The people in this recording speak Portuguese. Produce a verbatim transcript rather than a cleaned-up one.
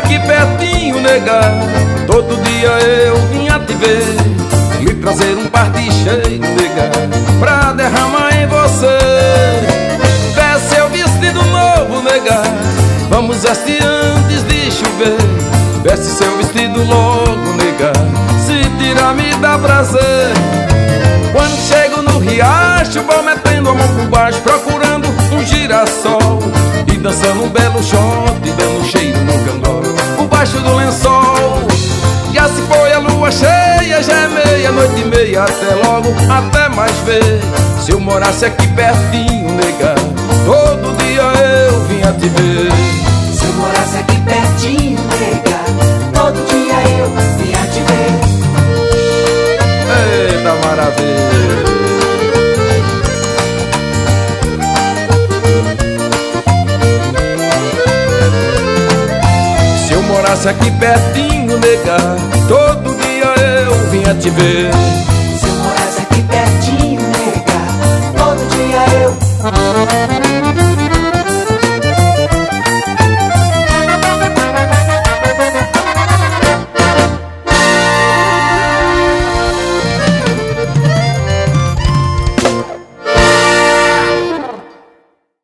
aqui pertinho, nega, todo dia eu vinha te ver, lhe trazer um parte cheio, nega, pra derramar em você. Vê seu vestido novo, nega, vamos vestir antes de chover. Veste seu vestido logo, nega, se tirar me dá prazer. Quando chego no riacho, vou metendo a mão por baixo, procurando um girassol e dançando um belo shot, dando cheiro no cangol, por baixo do lençol. Já se foi a lua cheia, já é meia-noite e meia. Até logo, até mais ver. Se eu morasse aqui pertinho, nega, todo dia eu vinha te ver. Se eu morasse aqui pertinho, nega, todo dia eu vinha te ver. Eita maravilha! Se eu morasse aqui pertinho, nega, todo dia eu vinha te ver. Se eu morasse aqui pertinho, nega, todo dia eu